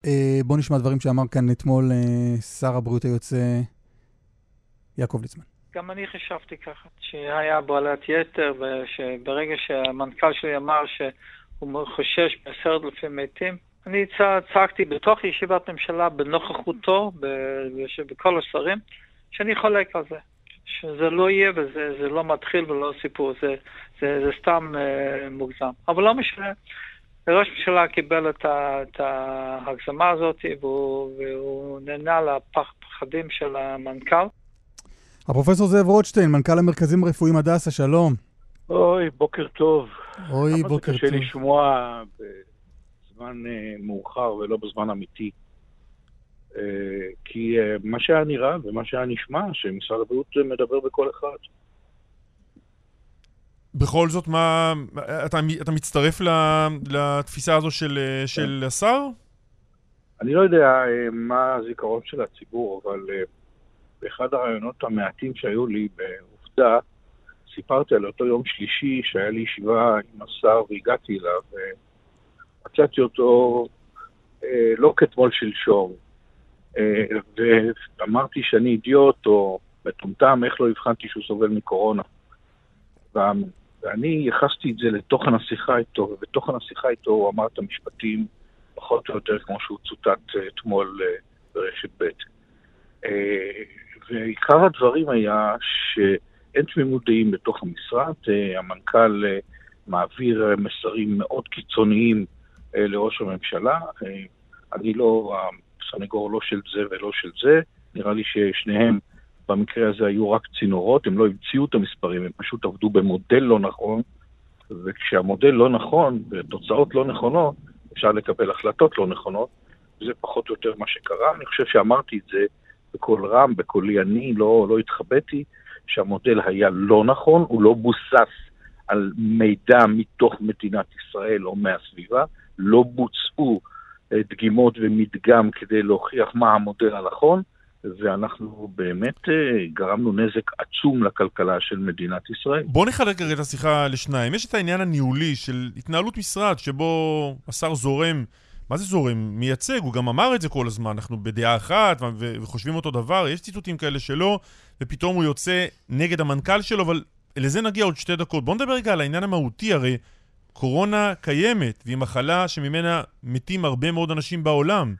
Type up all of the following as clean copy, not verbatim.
בוא נשמע דברים שאמר כאן אתמול שר הבריאות היוצא יעקב ליצמן. גם אני חשבתי ככה, שהיה בעלת יתר, ושברגע שהמנכ"ל שלי אמר שהוא חושש ב10,000 מתים, אני צעקתי בתוך ישיבת ממשלה בנוכחותו, בכל השרים, שאני חולק על זה. שזה לא יהיה וזה לא מתחיל ולא סיפור, זה סתם מוגזם. אבל לא משנה. ראש הממשלה קיבל את ההגזמה הזאת, והוא נהנה לפחדים של המנכ"ל. הפרופסור זאב רוטשטיין, מנכ"ל המרכזים הרפואיים הדסה, שלום. אוי, בוקר טוב. אוי, בוקר טוב. קשה לשמוע בזמן מאוחר ולא בזמן אמיתי. כי מה שהיה נראה ומה שהיה נשמע, שמשרד הבריאות מדבר בכל אחד. בכל זאת, אתה מצטרף לתפיסה הזו של השר? אני לא יודע מה הזיכרון של הציבור, אבל באחד הרעיונות המעטים שהיו לי בעובדה, סיפרתי על אותו יום שלישי שהיה לי ישיבה עם השר והגעתי אליו, ומצאתי אותו לא כתמול שלשום, ואמרתי שאני אידיוט או מטומטם, איך לא הבחנתי שהוא סובל מקורונה. ואני יחסתי את זה לתוכן השיחה איתו, ובתוכן השיחה איתו הוא אמר את המשפטים פחות או יותר כמו שהוא צוטט אתמול ברשת ב'. ועיקר הדברים היה שאין תמימות דעים בתוך המשרד, המנכ"ל מעביר מסרים מאוד קיצוניים לראש הממשלה, אני לא הסנגור לא של זה ולא של זה, נראה לי ששניהם במקרה הזה היו רק צינורות, הם לא המציאו את המספרים, הם פשוט עבדו במודל לא נכון, וכשהמודל לא נכון ותוצאות לא נכונות, אפשר לקבל החלטות לא נכונות, וזה פחות או יותר מה שקרה. אני חושב שאמרתי את זה בכל רם, בקולי אני, לא התחבאתי, שהמודל היה לא נכון, הוא לא בוסס על מידע מתוך מדינת ישראל או מהסביבה, לא בוצעו דגימות ומדגם כדי להוכיח מה המודל הנכון, ואנחנו באמת גרמנו נזק עצום לכלכלה של מדינת ישראל. בוא נחלק את השיחה לשניים. יש את העניין הניהולי של התנהלות משרד, שבו השר זורם, מה זה זורם? מייצג, הוא גם אמר את זה כל הזמן, אנחנו בדעה אחת וחושבים אותו דבר, יש ציטוטים כאלה שלו, ופתאום הוא יוצא נגד המנכ"ל שלו, אבל לזה נגיע עוד 2 דקות. בוא נדבר רגע על העניין המהותי, הרי קורונה קיימת, והיא מחלה שממנה מתים הרבה מאוד אנשים בעולם.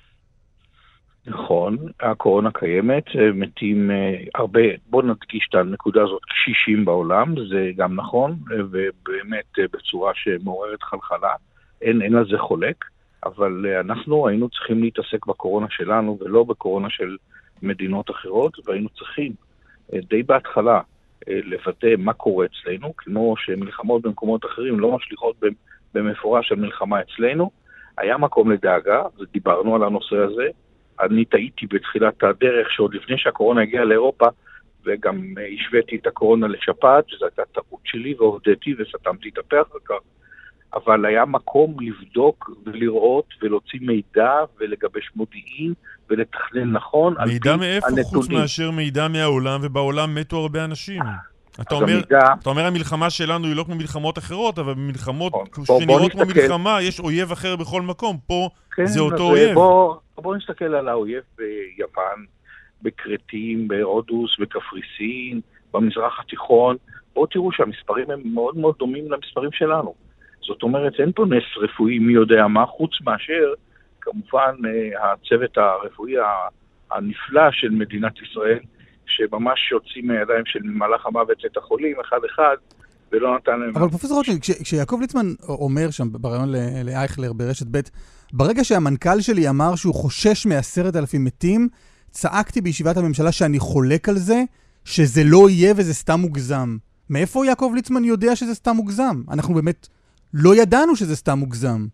נכון, הקורונה קיימת, מתים הרבה, בוא נדגיש את הנקודה הזאת, קשישים בעולם, זה גם נכון, ובאמת בצורה שמעוררת חלחלה, אין על זה חולק, אבל אנחנו היינו צריכים להתעסק בקורונה שלנו, ולא בקורונה של מדינות אחרות, והיינו צריכים די בהתחלה לוודא מה קורה אצלנו, כמו שמלחמות במקומות אחרים לא משליחות במפורש על מלחמה אצלנו, היה מקום לדאגה, ודיברנו על הנושא הזה, אני טעיתי בתחילת הדרך שעוד לפני שהקורונה הגיעה לאירופה, וגם השוויתי את הקורונה לשפעת, שזו הייתה טעות שלי, ועובדתי וסתמתי את הפה אחר כך. אבל היה מקום לבדוק ולראות ולהוציא מידע ולגבש מודיעין ולתכנן נכון. מידע מאיפה חוץ מאשר מידע מהעולם, ובעולם מתו הרבה אנשים. אתה אומר המלחמה שלנו היא לא כמו מלחמות אחרות, אבל במלחמות שנראות כמו מלחמה יש אויב אחר בכל מקום, פה זה אותו אויב. בואו נסתכל על האויב ביוון, בקרטים, בהודוס, בקפריסין, במזרח התיכון, בואו תראו שהמספרים הם מאוד מאוד דומים למספרים שלנו. זאת אומרת, אין פה נס רפואי מי יודע מה, חוץ מאשר, כמובן, הצוות הרפואי הנפלא של מדינת ישראל, שממש יוצאים מהידיים של מלאך המוות את החולים, אחד, ולא נתן להם... אבל פרופסור רוטשטיין, כשיעקב ליצמן אומר שם ברעיון לאייכלר ברשת ב', ברגע שהמנכ"ל שלי אמר שהוא חושש מ10,000 מתים, צעקתי בישיבת הממשלה שאני חולק על זה, שזה לא יהיה וזה סתם מוגזם. מאיפה יעקב ליצמן יודע שזה סתם מוגזם? אנחנו באמת לא ידענו שזה סתם מוגזם.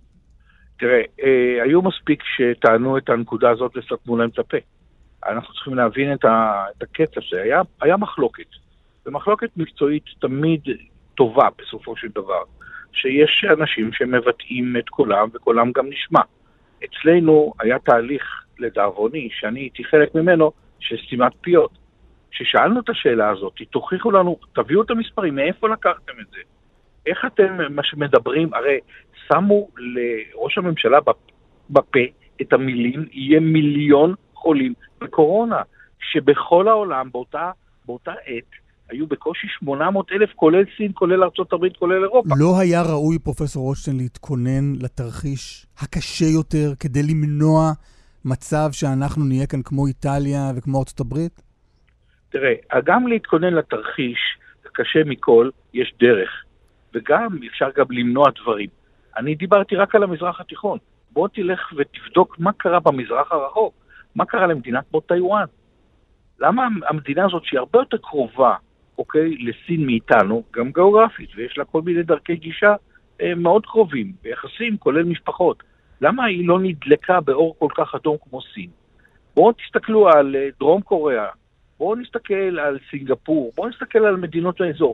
תראה, היו מספיק שטענו את הנקודה הזאת וסתמו להם את הפה. אנחנו צריכים להבין את הקטע שהיה מחלוקת. ומחלוקת מקצועית תמיד טובה בסופו של דבר. שיש אנשים שמבטאים את קולם וקולם גם נשמע. אצלנו היה תהליך לדאבוני שאני הייתי חלק ממנו של סתימת פיות. כששאלנו את השאלה הזאת, תוכיחו לנו, תביאו את המספרים, מאיפה לקחתם את זה? איך אתם מה שמדברים, הרי שמו לראש הממשלה בפה את המילים, יהיה 1,000,000 חולים בקורונה, שבכל העולם באותה עת היו בקושי 800,000, כולל סין, כולל ארצות הברית, כולל אירופה. לא היה ראוי, פרופסור רוטשטיין, להתכונן לתרחיש הקשה יותר כדי למנוע מצב שאנחנו נהיה כאן כמו איטליה וכמו ארצות הברית? תראה, גם להתכונן לתרחיש הקשה מכל, יש דרך, וגם אפשר גם למנוע דברים. אני דיברתי רק על המזרח התיכון. בוא תלך ותבדוק מה קרה במזרח הרחוק, מה קרה למדינה כמו טיואן. למה המדינה הזאת שהיא הרבה יותר קרובה, אוקיי, לסין מאיתנו, גם גיאוגרפית, ויש לה כל מיני דרכי גישה מאוד קרובים, ביחסים, כולל משפחות. למה היא לא נדלקה באור כל כך אדום כמו סין? בואו תסתכלו על דרום קוריאה, בואו נסתכל על סינגפור, בואו נסתכל על מדינות האזור.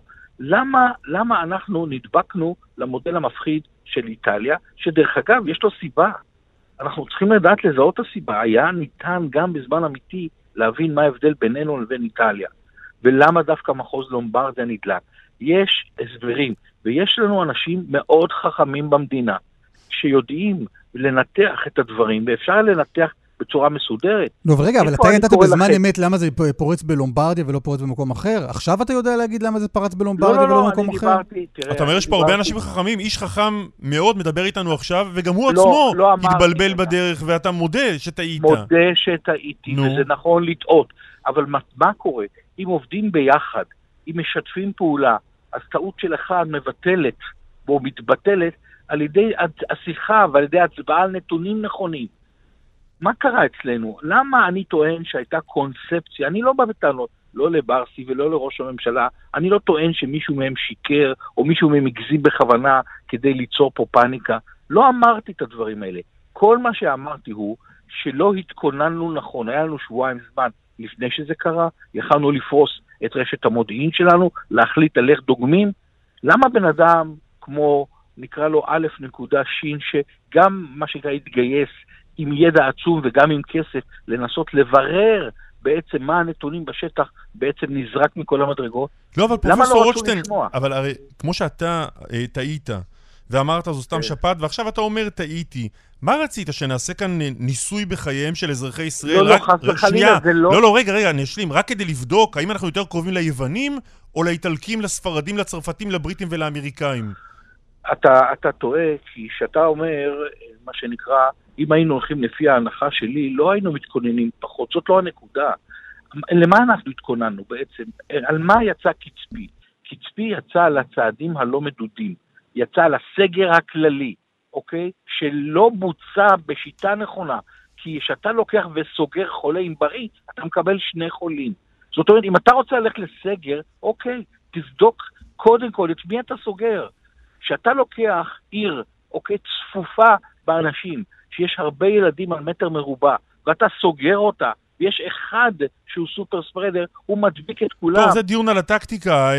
למה אנחנו נדבקנו למודל המפחיד של איטליה, שדרך אגב יש לו סיבה. אנחנו צריכים לדעת לזהות את הסיבה. היה ניתן גם בזמן אמיתי להבין מה ההבדל בינינו לבין איטליה. ולמה דווקא מחוז לומברדיה נדלק. יש הסברים, ויש לנו אנשים מאוד חכמים במדינה, שיודעים לנתח את הדברים, ואפשר לנתח בצורה מסודרת. לא, רגע, אבל אתה ידעת בזמן אמת למה זה פורץ בלומברדיה ולא פורץ במקום אחר? עכשיו אתה יודע להגיד למה זה פרץ בלומברדיה ולא במקום אחר? אתה אומר, יש פה הרבה אנשים חכמים, איש חכם מאוד מדבר איתנו עכשיו, וגם הוא עצמו התבלבל בדרך, ואתה מודה שטעית. מודה שטעיתי, וזה נכון לטעות. אבל מה קורה? אם עובדים ביחד, אם משתפים פעולה, אז טעות של אחד מבטלת, או מתבטלת, על ידי השיחה ועל ידי הצבעה על נתונים נכונים. מה קרה אצלנו? למה אני טוען שהייתה קונספציה? אני לא בא בטענות, לא לברסי ולא לראש הממשלה. אני לא טוען שמישהו מהם שיקר, או מישהו מהם הגזים בכוונה כדי ליצור פה פאניקה. לא אמרתי את הדברים האלה. כל מה שאמרתי הוא שלא התכוננו נכון. היה לנו שבועיים זמן לפני שזה קרה, יכלנו לפרוס את רשת המודיעין שלנו, להחליט על איך דוגמים. למה בן אדם כמו, נקרא לו א' נקודה שין, שגם מה שקרה התגייס, עם ידע עצום וגם עם כסף, לנסות לברר בעצם מה הנתונים בשטח, בעצם נזרק מכל המדרגות. לא, אבל פרופסור רוטשטיין, אבל הרי כמו שאתה טעית, ואמרת זו סתם שפעת, ועכשיו אתה אומר טעיתי, מה רצית, שנעשה כאן ניסוי בחייהם של אזרחי ישראל? לא, חס וחלילה, זה לא... לא, רגע, אני אשלים, רק כדי לבדוק, האם אנחנו יותר קרובים ליוונים, או לאיטלקים, לספרדים, לצרפתים, לבריטים ולאמריקאים? אתה טועה, כי שאתה אומר, מה שנקרא, אם היינו הולכים לפי ההנחה שלי, לא היינו מתכוננים פחות, זאת לא הנקודה. למה אנחנו התכוננו בעצם? על מה יצא קצפי? קצפי יצא על הצעדים הלא מדודים, יצא על הסגר הכללי, אוקיי? שלא בוצע בשיטה נכונה, כי כשאתה לוקח וסוגר חולה עם בריא, אתה מקבל 2 חולים. זאת אומרת, אם אתה רוצה ללכת לסגר, אוקיי, תבדוק קודם כל את מי אתה סוגר. כשאתה לוקח עיר, אוקיי, צפופה באנשים, שיש הרבה ילדים על מטר מרובע, ואתה סוגר אותה, ויש אחד שהוא סופר ספרדר, הוא מדביק את כולם. טוב, זה דיון על הטקטיקה.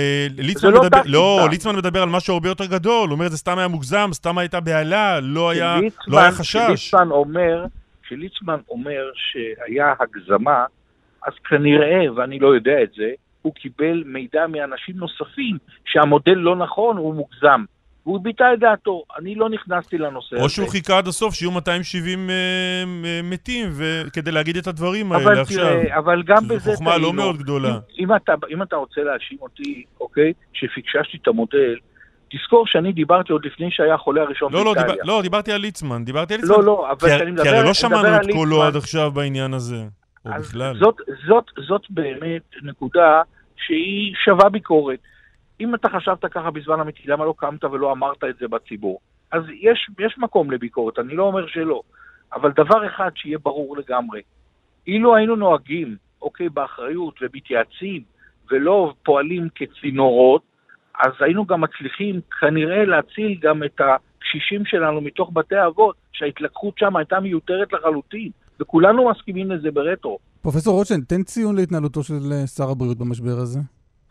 ליצמן מדבר על משהו הרבה יותר גדול, הוא אומר, זה סתם היה מוגזם, סתם הייתה בעלה, לא היה חשש. כשליצמן אומר שהיה הגזמה, אז כנראה, ואני לא יודע את זה, הוא קיבל מידע מאנשים נוספים, שהמודל לא נכון, הוא מוגזם. והוא ביטא את דעתו, אני לא נכנסתי לנושא הזה. או שהוא חיכה עד הסוף שיהיו 270 מתים, כדי להגיד את הדברים האלה עכשיו. אבל גם בזה... זו חוכמה לא מאוד גדולה. אם אתה רוצה להאשים אותי, אוקיי, שפיקששתי את המודל, תזכור שאני דיברתי עוד לפני שהיה החולה הראשון באיטליה. לא, דיברתי על ליצמן. לא, אבל כשאני מדבר על ליצמן... כי הרי לא שמענו את קולו עד עכשיו בעניין הזה, או בכלל. זאת באמת נקודה שהיא שווה ביקורת. אם אתה חשבת ככה בזמן אמיתי, למה לא קמת ולא אמרת את זה בציבור? אז יש מקום לביקורת, אני לא אומר שלא. אבל דבר אחד שיהיה ברור לגמרי, אילו היינו נוהגים, אוקיי, באחריות ומתייעצים, ולא פועלים כצינורות, אז היינו גם מצליחים כנראה להציל גם את הקשישים שלנו מתוך בתי אבות, שההתלקחות שם הייתה מיותרת לחלוטין, וכולנו מסכימים לזה ברטרו. פרופסור רוטשטיין, תן ציון להתנהלותו של שר הבריאות במשבר הזה.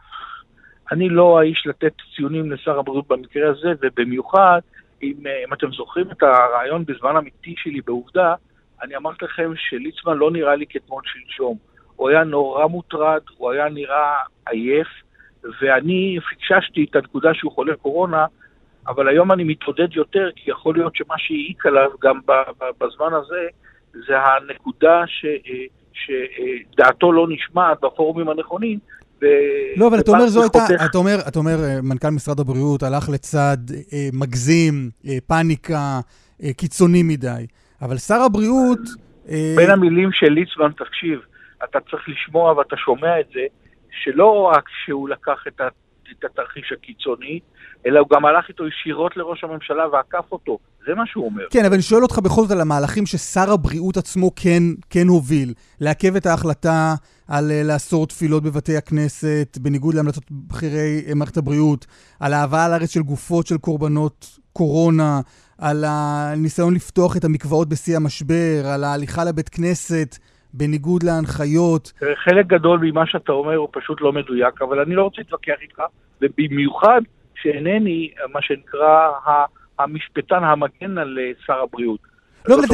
אני לא האיש לתת ציונים לשר הבריאות במקרה הזה, ובמיוחד, אם אתם זוכרים את הרעיון בזמן אמיתי שלי בעובדה, אני אמרתי לכם שליצמן לא נראה לי כתמול שלשום. הוא היה נורא מוטרד, הוא היה נראה עייף, ואני פיקששתי את הנקודה שהוא חולה קורונה, אבל היום אני מתעודד יותר, כי יכול להיות שמה שהעיק עליו גם בזמן הזה, זה הנקודה שדעתו לא נשמעת בפורומים הנכונים. לא, אבל אתה אומר, מנכ"ל משרד הבריאות הלך לצד מגזים, פאניקה, קיצוני מדי. אבל שר הבריאות... בין המילים של ליצמן, תקשיב, אתה צריך לשמוע ואתה שומע את זה, שלא רק שהוא לקח את התרחיש הקיצוני, אלא הוא גם הלך איתו ישירות לראש הממשלה ועקף אותו. זה מה שהוא אומר. כן, אבל אני שואל אותך בכל זאת על המהלכים ששר הבריאות עצמו כן הוביל. לעכב את ההחלטה על לאסור תפילות בבתי הכנסת, בניגוד להמלצות בכירי מערכת הבריאות, על ההבאה לארץ של גופות של קורבנות קורונה, על הניסיון לפתוח את המקוואות בשיא המשבר, על ההליכה לבית כנסת, בניגוד להנחיות. חלק גדול ממה שאתה אומר הוא פשוט לא מדויק, אבל אני לא רוצה להתווכח איתך, ובמיוחד שאינני, מה שנקרא, המשפטן המגן על שר הבריאות. לא, אבל אתה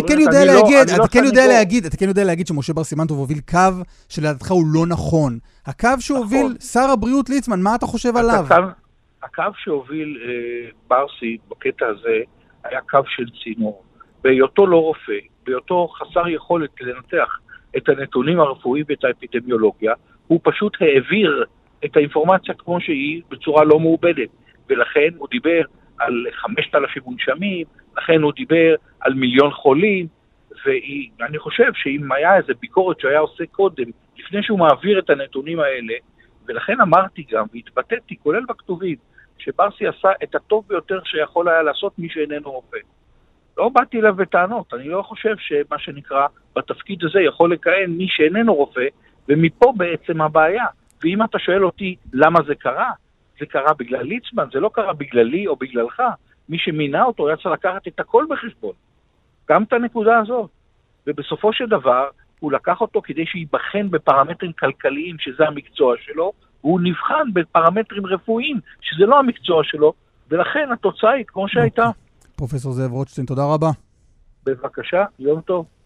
כן יודע להגיד שמשה בר סימן טוב הוביל קו שלדעתך הוא לא נכון. הקו שהוביל שר הבריאות ליצמן, מה אתה חושב עליו? הקו שהוביל ברסי בקטע הזה היה קו של צינור. בהיותו לא רופא, בהיותו חסר יכולת לנתח את הנתונים הרפואיים ואת האפידמיולוגיה, הוא פשוט העביר את האינפורמציה כמו שהיא בצורה לא מעובדת. ולכן הוא דיבר על 5,000 מונשמים, לכן הוא דיבר על 1,000,000 חולים, ואני חושב שאם היה איזו ביקורת שהיה עושה קודם, לפני שהוא מעביר את הנתונים האלה, ולכן אמרתי גם, והתבטאתי, כולל בכתובים, שברסי עשה את הטוב ביותר שיכול היה לעשות מי שאיננו רופא. לא באתי אליו בטענות, אני לא חושב שמה שנקרא בתפקיד הזה יכול לכהן מי שאיננו רופא, ומפה בעצם הבעיה. ואם אתה שואל אותי למה זה קרה, זה קרה בגלל ליצמן, זה לא קרה בגללי או בגללך. מי שמינה אותו היה צריך לקחת את הכל בחשבון. גם את הנקודה הזאת. ובסופו של דבר, הוא לקח אותו כדי שיבחן בפרמטרים כלכליים, שזה המקצוע שלו, והוא נבחן בפרמטרים רפואיים, שזה לא המקצוע שלו, ולכן התוצאה היא כמו שהייתה. פרופסור זאב רוטשטיין, תודה רבה. בבקשה, יום טוב.